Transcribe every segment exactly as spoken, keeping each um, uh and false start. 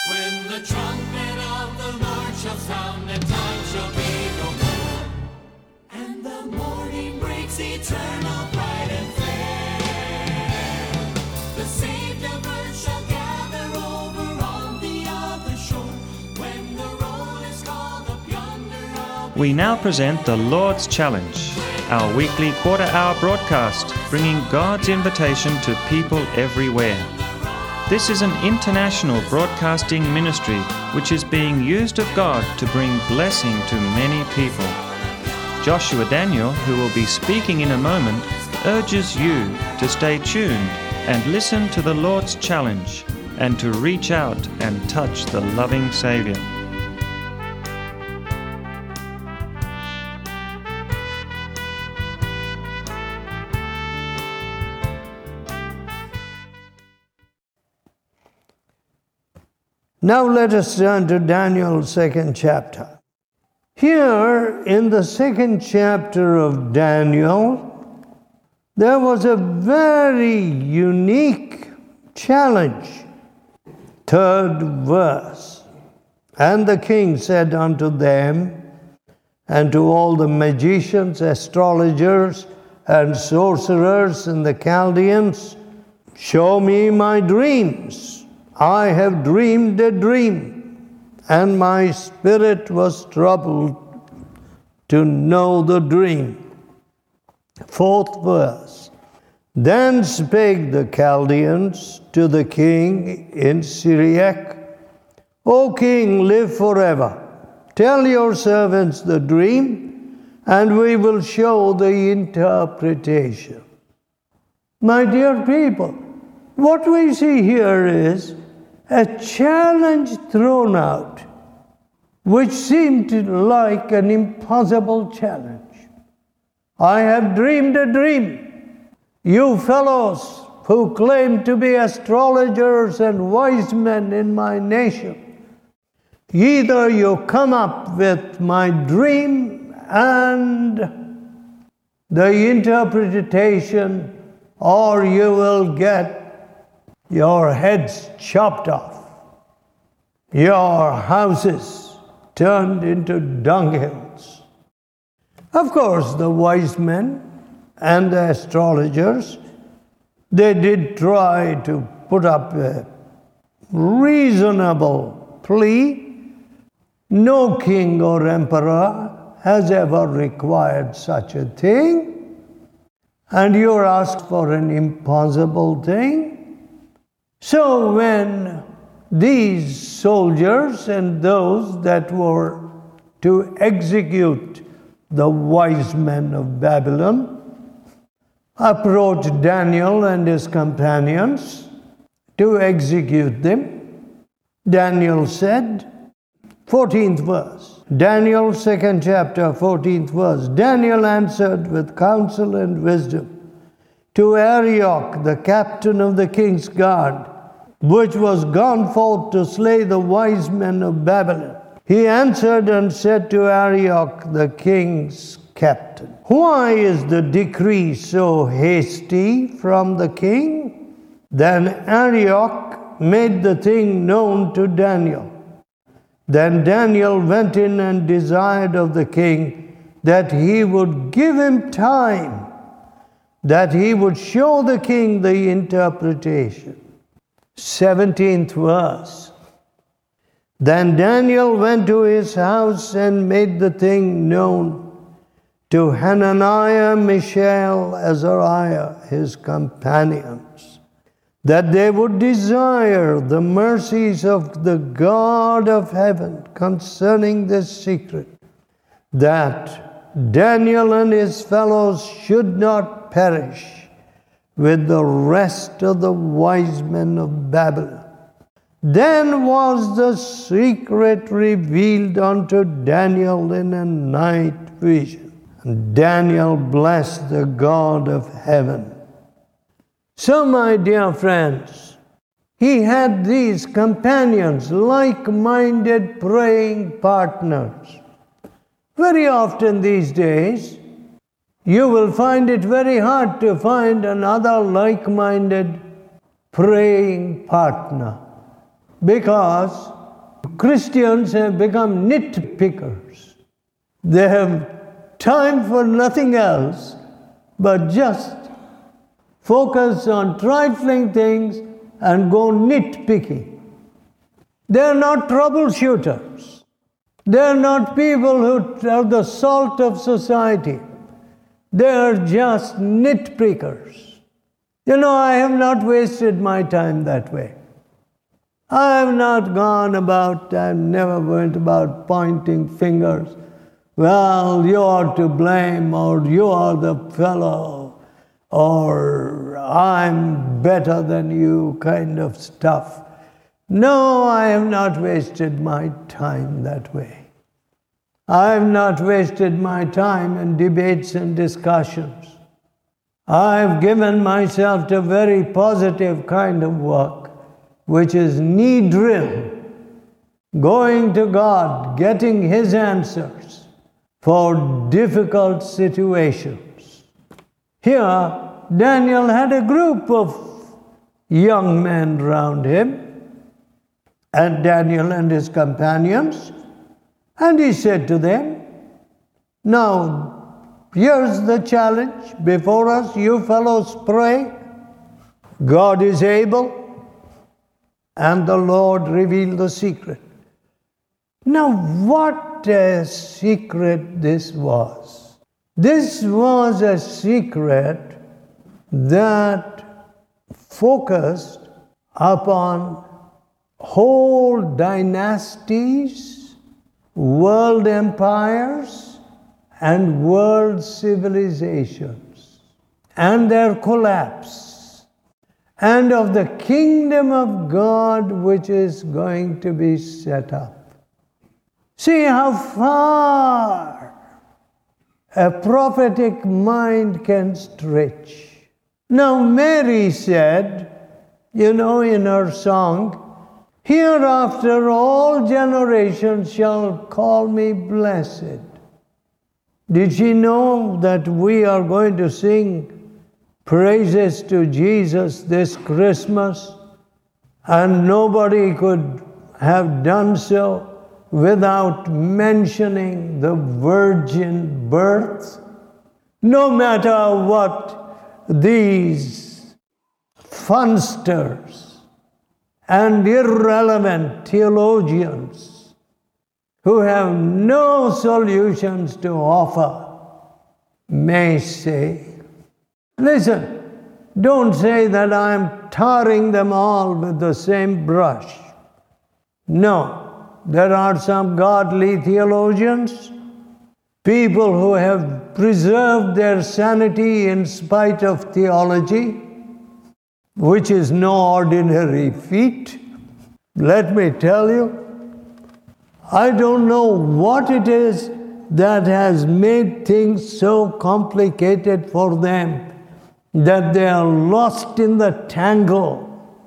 When the trumpet of the Lord shall sound, and time shall be no more, and the morning breaks eternal, bright and fair, the saved of earth shall gather over on the other shore. When the roll is called up yonder, I'll be We now present the Lord's Challenge, our weekly quarter-hour broadcast, bringing God's invitation to people everywhere. This is an international broadcasting ministry which is being used of God to bring blessing to many people. Joshua Daniel, who will be speaking in a moment, urges you to stay tuned and listen to the Lord's challenge and to reach out and touch the loving Savior. Now let us turn to Daniel's second chapter. Here in the second chapter of Daniel, there was a very unique challenge. Third verse. And the king said unto them, and to all the magicians, astrologers, and sorcerers, and the Chaldeans, show me my dreams. I have dreamed a dream, and my spirit was troubled to know the dream. Fourth verse. Then spake the Chaldeans to the king in Syriac, O king, live forever. Tell your servants the dream, and we will show the interpretation. My dear people, what we see here is a challenge thrown out, which seemed like an impossible challenge. I have dreamed a dream. You fellows who claim to be astrologers and wise men in my nation, either you come up with my dream and the interpretation, or you will get your heads chopped off, your houses turned into dunghills. Of course, the wise men and the astrologers, they did try to put up a reasonable plea. No king or emperor has ever required such a thing, and you're asked for an impossible thing. So when these soldiers and those that were to execute the wise men of Babylon approached Daniel and his companions to execute them, Daniel said, fourteenth verse, Daniel second chapter, fourteenth verse, Daniel answered with counsel and wisdom to Arioch, the captain of the king's guard, which was gone forth to slay the wise men of Babylon. He answered and said to Arioch, the king's captain, why is the decree so hasty from the king? Then Arioch made the thing known to Daniel. Then Daniel went in and desired of the king that he would give him time, that he would show the king the interpretation. seventeenth verse. Then Daniel went to his house and made the thing known to Hananiah, Mishael, Azariah, his companions, that they would desire the mercies of the God of heaven concerning this secret, that Daniel and his fellows should not perish with the rest of the wise men of Babylon. Then was the secret revealed unto Daniel in a night vision. And Daniel blessed the God of heaven. So, my dear friends, he had these companions, like-minded praying partners. Very often these days, you will find it very hard to find another like-minded praying partner, because Christians have become nitpickers. They have time for nothing else but just focus on trifling things and go nitpicking. They are not troubleshooters. They are not people who are the salt of society. They are just nitpickers. You know, I have not wasted my time that way. I have not gone about, I never went about pointing fingers. Well, you are to blame, or you are the fellow, or I'm better than you kind of stuff. No, I have not wasted my time that way. I have not wasted my time in debates and discussions. I have given myself to very positive kind of work, which is knee drill, going to God, getting His answers for difficult situations. Here, Daniel had a group of young men around him, and Daniel and his companions, and he said to them, now, here's the challenge before us. You fellows pray. God is able, and the Lord revealed the secret. Now, what a secret this was. This was a secret that focused upon whole dynasties, world empires, and world civilizations, and their collapse, and of the kingdom of God which is going to be set up. See how far a prophetic mind can stretch. Now, Mary said, you know, in her song, hereafter all generations shall call me blessed. Did she know that we are going to sing praises to Jesus this Christmas, and nobody could have done so without mentioning the virgin birth? No matter what these funsters and irrelevant theologians who have no solutions to offer may say. Listen, don't say that I'm tarring them all with the same brush. No. There are some godly theologians, people who have preserved their sanity in spite of theology, which is no ordinary feat. Let me tell you, I don't know what it is that has made things so complicated for them that they are lost in the tangle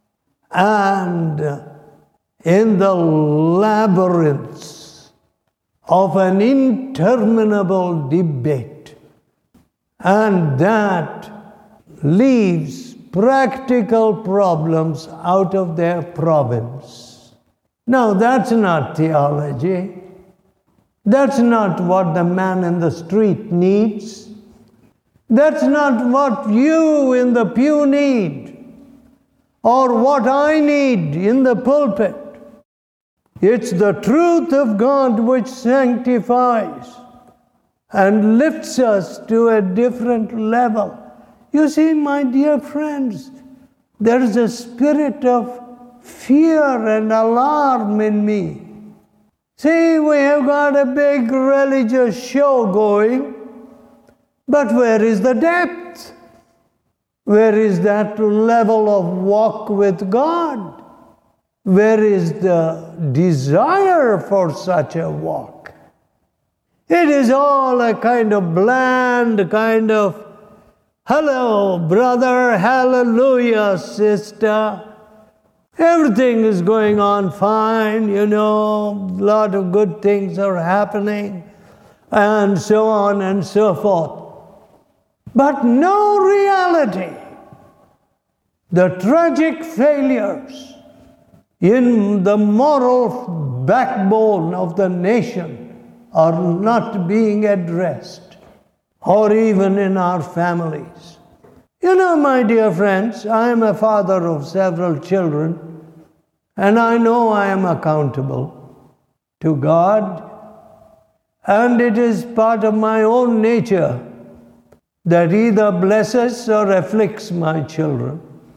and in the labyrinths of an interminable debate. And that leaves practical problems out of their province. Now, that's not theology. That's not what the man in the street needs. That's not what you in the pew need, or what I need in the pulpit. It's the truth of God which sanctifies and lifts us to a different level. You see, my dear friends, there is a spirit of fear and alarm in me. See, we have got a big religious show going, but where is the depth? Where is that level of walk with God? Where is the desire for such a walk? It is all a kind of bland, kind of, hello, brother, hallelujah, sister. Everything is going on fine, you know, a lot of good things are happening, and so on and so forth. But no reality. The tragic failures in the moral backbone of the nation are not being addressed, or even in our families. You know, my dear friends, I am a father of several children, and I know I am accountable to God, and it is part of my own nature that either blesses or afflicts my children.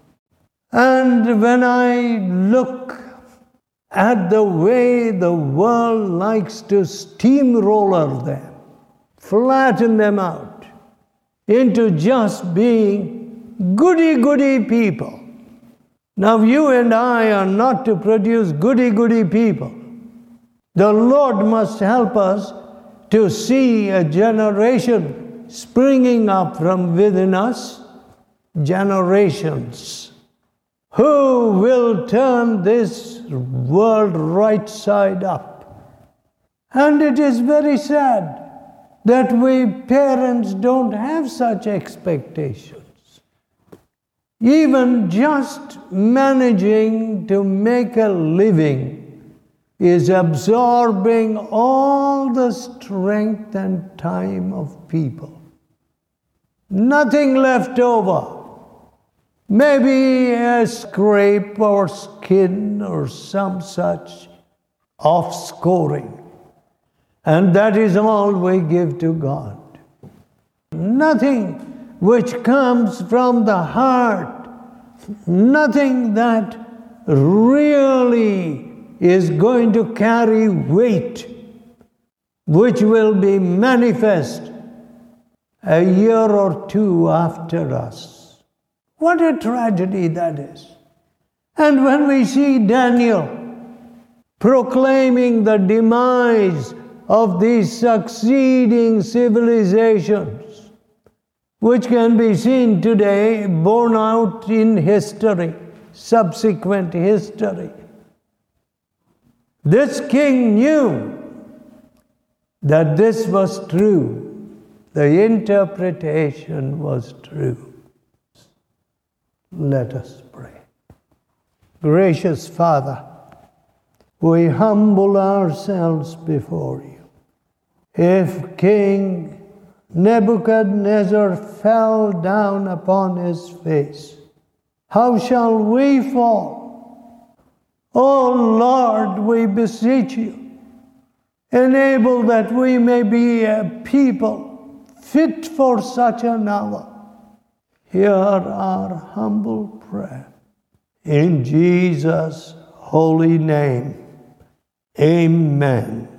And when I look at the way the world likes to steamroller them, flatten them out into just being goody-goody people. Now you and I are not to produce goody-goody people. The Lord must help us to see a generation springing up from within us, generations who will turn this world right side up. And it is very sad that we parents don't have such expectations. Even just managing to make a living is absorbing all the strength and time of people. Nothing left over. Maybe a scrape or skin or some such off-scoring. And that is all we give to God. Nothing which comes from the heart, nothing that really is going to carry weight, which will be manifest a year or two after us. What a tragedy that is. And when we see Daniel proclaiming the demise of these succeeding civilizations, which can be seen today borne out in history, subsequent history, this king knew that this was true. The interpretation was true. Let us pray. Gracious Father, we humble ourselves before you. If King Nebuchadnezzar fell down upon his face, how shall we fall? O Lord, we beseech you, enable that we may be a people fit for such an hour. Hear our humble prayer. In Jesus' holy name, amen.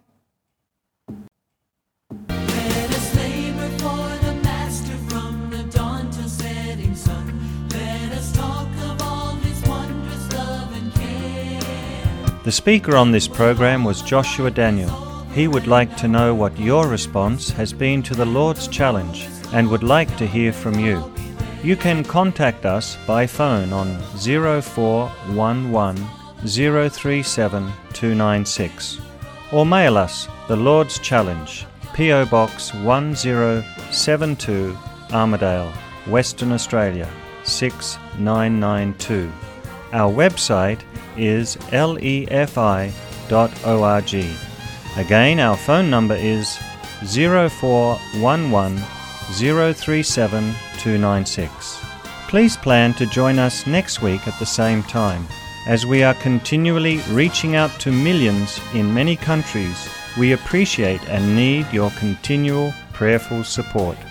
Let us labor for the Master from the dawn till setting sun. Let us talk of all his wondrous love and care. The speaker on this program was Joshua Daniel. He would like to know what your response has been to the Lord's challenge and would like to hear from you. You can contact us by phone on zero four one one zero three seven two nine six or mail us The Lord's Challenge, P O Box one zero seven two, Armidale, Western Australia six nine nine two. Our website is lefi dot org. Again, our phone number is zero four one one zero three seven two nine six. Please plan to join us next week at the same time. As we are continually reaching out to millions in many countries, we appreciate and need your continual prayerful support.